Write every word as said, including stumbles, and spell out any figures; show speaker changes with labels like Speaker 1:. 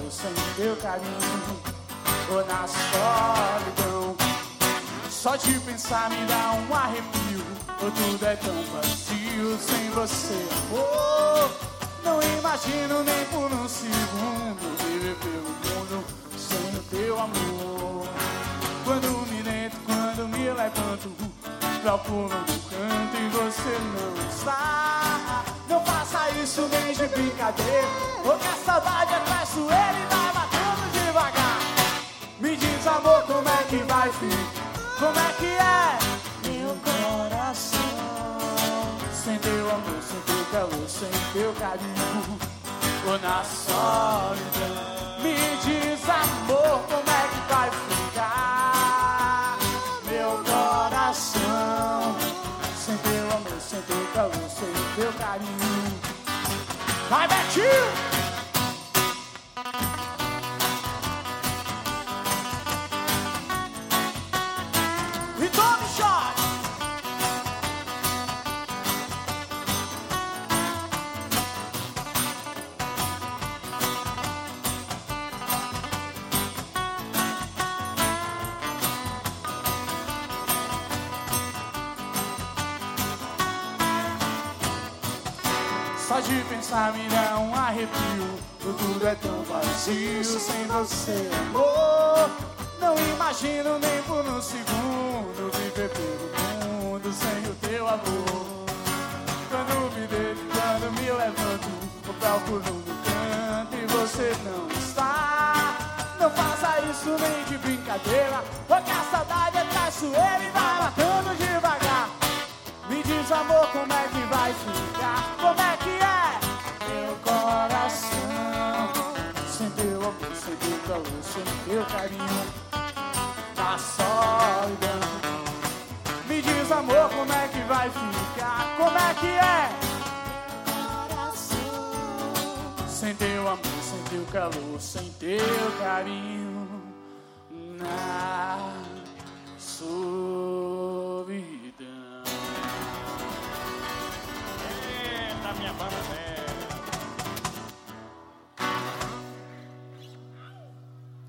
Speaker 1: calor, sem teu carinho, ou na solidão. Só de pensar me dá um arrepio, ou tudo é tão vazio sem você, amor. Não imagino nem por um segundo viver pelo mundo sem o teu amor. Quando me deito, quando me levanto, procuro no canto e você não está. Não faça isso nem de brincadeira, porque a saudade é traiçoeira e vai matando devagar. Me diz, amor, como é que vai ficar? Como é que é? Meu coração sem teu amor, sem teu calor, sem teu carinho, ou na solidão. Me diz, amor, como é que vai ficar? Meu coração sem teu amor, sem teu calor, sem teu carinho. Vai, Betinho! Só de pensar me dá um arrepio, tudo é tão vazio sem você, amor. Não imagino nem por um segundo viver pelo mundo sem o teu amor. Quando me deito, quando me levanto, eu procuro no canto e você não está. Não faça isso nem de brincadeira, porque a saudade é traiçoeira e vai matando devagar. Me diz, amor, como é que vai ficar? Como é que é? Meu coração sem teu amor, sem teu calor, sem teu carinho, na solidão. Me diz, amor, como é que vai ficar? Como é que é? Coração sem teu amor, sem teu calor, sem teu carinho, na solidão.